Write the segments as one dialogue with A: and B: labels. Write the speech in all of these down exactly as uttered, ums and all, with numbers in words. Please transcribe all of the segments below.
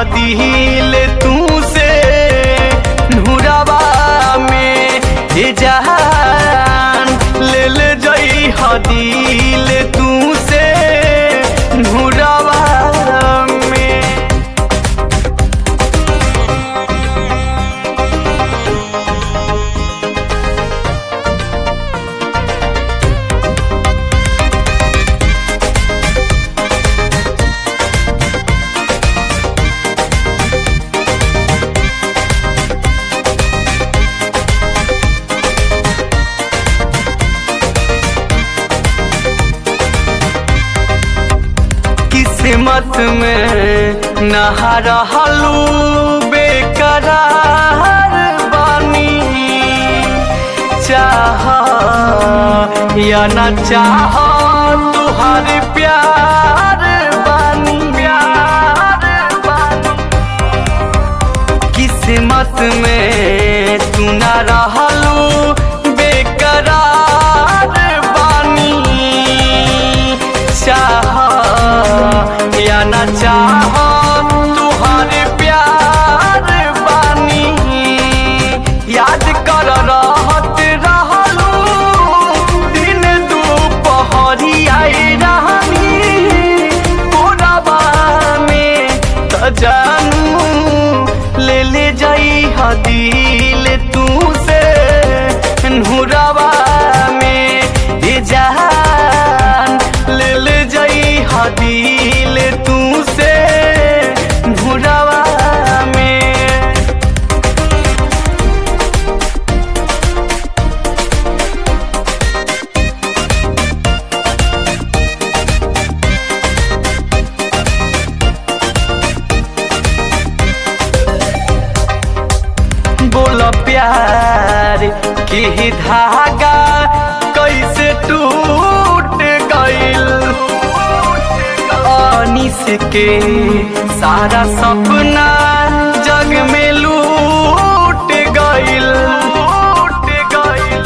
A: दिल तू से नूराबा में ए जहान ले ले जई दिल तू से नूराबा में। किस्मत में नहा रहलू बेकरार बानी, चाह या न चाह तुहार प्यार बानी प्यार बानी। किस्मत में तू न रहलू बेकरार बानी, चाह या न चाह तुहार प्यार बानी। याद कर रहत रहलू दिन दोपहरिया रहनी कोराबा में, त जानू ले ले जाई दिल तू से नूराबा में ए जहान ले ले जाई दिल तू से नूराबा में। बोला प्यार के धागा कैसे टूट गइल, अनिस के सारा सपना जग में लूट गइल लूट गइल।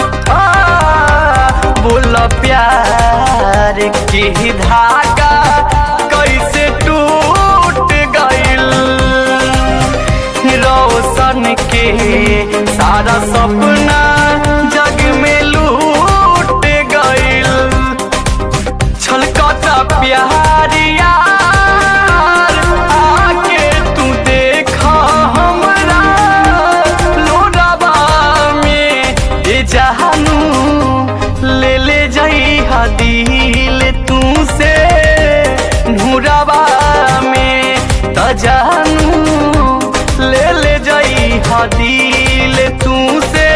A: बोला प्यार के धागा कैसे टूट गइल, रोशन के सारा सपना जग में लूट गइल। छलकता प्यार यार आके तू देखा हमरा लोराबा में ए जहानू ले ले जाई दिल तू से नूराबा में, त जानू ले ले जाई दिल तू से